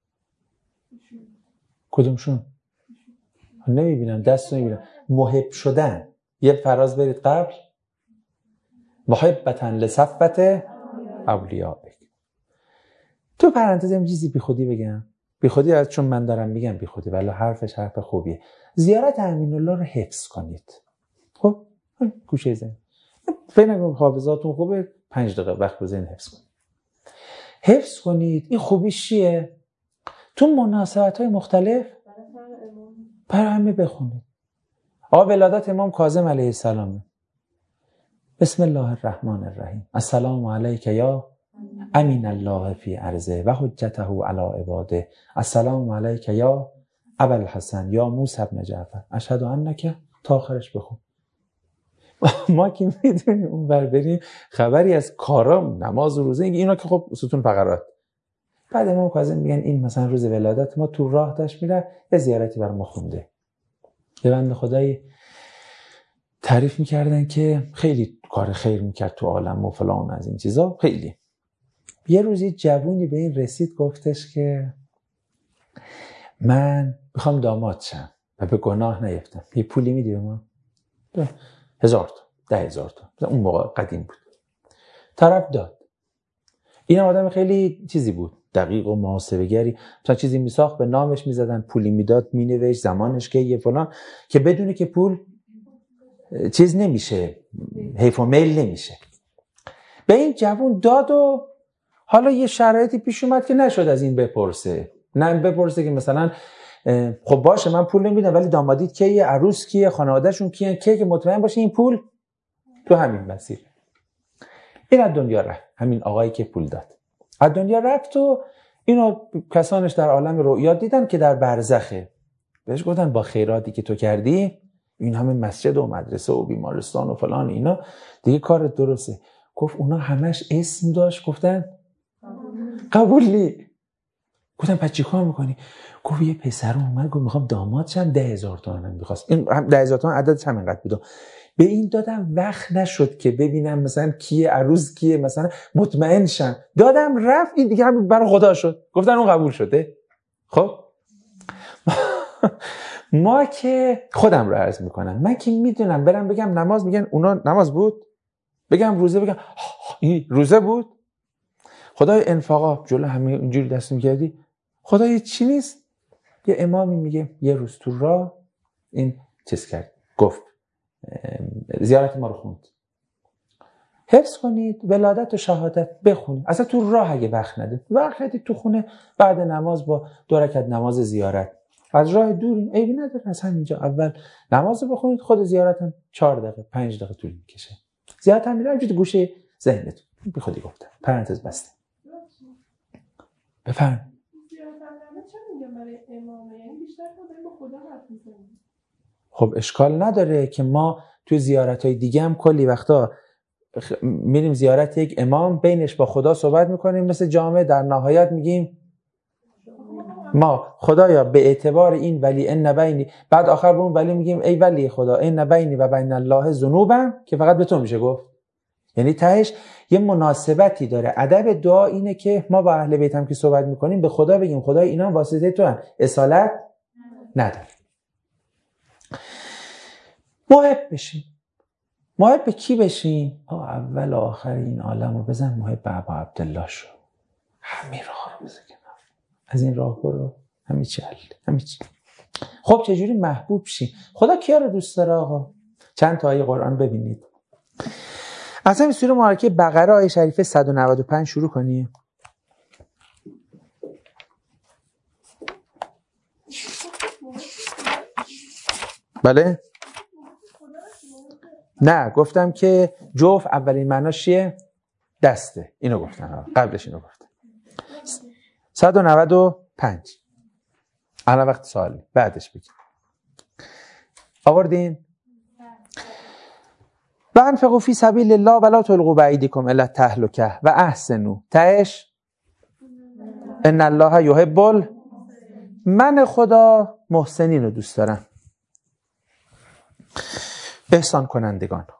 کدومشون؟ نمیبینم دست نمیبینم. محب شدن یه فراز برید قبل، محبتن لصفت اولیاء. تو پرانتز هم چیزی بی خودی بگم، بی خودی از چون من دارم میگم بی خودی ولی حرفش حرف خوبیه. زیارت امین الله رو حفظ کنید. خب گوشه زن فعلا حافظاتون خوبه، پنج دقیقه وقت بزنید حفظ کنید. حفظ کنید. این خوبیش چیه؟ تو مناسبت‌های مختلف برای همه بخونید. آقا ولادت امام کاظم علیه السلام. بسم الله الرحمن الرحیم. السلام علیک یا امین الله فی ارضه و حجته علی عباده. السلام علیک یا ابوالحسن یا موسی بن جعفر اشهد انک تا آخرش بخون. ما که میدونیم اون بر بریم خبری از کارام نماز و روزه اینا که خب ستون فقرات. بعد امام کاظم میگن این مثلا روز ولادت ما تو راه داشت میره یه زیارتی بر ما خونده. یه بنده خدایی تعریف میکردن که خیلی کار خیر میکرد تو عالم و فلان از این چیزا خیلی. یه روزی جوونی به این رسید گفتش که من میخوام داماد شم و به گناه نیفتم، یه پولی میدی به ما؟ هزار تا، ده هزار تا. اون موقع قدیم بود. طرف داد. این آدم خیلی چیزی بود، دقیق و محاسبه‌گری. مثلا چیزی میساخت به نامش میزدن، پولی میداد، مینوشت زمانش که یه فلان، که بدونه که پول چیز نمیشه، حیف و میل نمیشه. به این جوون داد و حالا یه شرایطی پیش اومد که نشد از این بپرسه. نه بپرسه که مثلا خب باشه من پول نمیدم ولی دامادیت کیه، عروس کیه، خانواده‌شون کیه، کیه که مطمئن باشه این پول تو همین مسیر. این از دنیا رفت، همین آقایی که پول داد از دنیا رفت و اینو کسانش در عالم رؤیا دیدن که در برزخه. بهش گفتن با خیراتی که تو کردی این همه مسجد و مدرسه و بیمارستان و فلان اینا دیگه کارت درسته. گفت اونا همش اسم داشت. گفتن قبولی. گفتن پس چی کار میکنی؟ گفت یه پسر اومد گفت میخوام داماد شم، ده هزار تومن میخواست. این ده هزار تومن عددش همینقدر بود. به این دادم وقت نشد که ببینم مثلا کیه، عروس کیه، مثلا مطمئن شم. دادم رفت. این دیگه هم برای خدا شد. گفتن اون قبول شده. خب ما که خودم رو عرض میکنم، من که میدونم برم بگم نماز، میگن اونا نماز بود، بگم روزه، بگم این روزه بود. خدای انفاقا جلو همه اینجوری دست میکردی. خدای چی نیست؟ یه امامی میگه یه روز تو راه این چیز کرد، گفت زیارت ما رو خوند. حفظ کنید ولادت و شهادت بخونید. اصلا تو راه اگه وقت نده، وقت ندید تو خونه بعد نماز با دو رکعت نماز زیارت. از راه دوریم عیبی نداره، از همینجا اول نماز رو بخونید، خود زیارت هم چهار دقیقه پنج دقیقه طول میکشه. زیارت هم میره همینجوری گوشه ذهنتون. بی خودی گفتم. پرانتز بسته. بفرم. خب اشکال نداره که ما توی زیارت‌های دیگه هم کلی وقتا میریم زیارت یک امام، بینش با خدا صحبت میکنیم مثل جامعه، در نهایت میگیم ما خدایا به اعتبار این ولی ان بینی، بعد آخر به اون ولی میگیم ای ولی خدا ان بینی و بین الله ذنوبا، که فقط به تو میشه گفت. یعنی تهش یه مناسبتی داره. ادب دعا اینه که ما با اهل بیت هم که صحبت میکنیم به خدا بگیم خدای اینا واسطه تو هم اصالت نداره. محب بشیم. محب به کی بشیم؟ اول آخر این عالم رو بزن محب ابا عبدالله شو. همین راه رو بزن کنار. از این راه برو. همین چی حل. همین چی. خب چجوری محبوب شیم؟ خدا کیا رو دوست داره آقا؟ چند تا آیه قرآن ببینید. از همین سوره مبارکه بقره آیه شریفه صد و نود و پنج شروع کنیم. بله؟ نه گفتم که جوف اولین معناش چیه؟ دسته. اینو گفتم قبلش اینو گفتم. صد و نود و پنج الان وقت سوالی بعدش بگیم. آوردین؟ و انفقوا فی سبیل الله ولا تلقوا بایدیکم الی التهلکه و احسنوا تهش ان الله یحب من خدا محسنین رو دوست دارم، احسان کنندگان.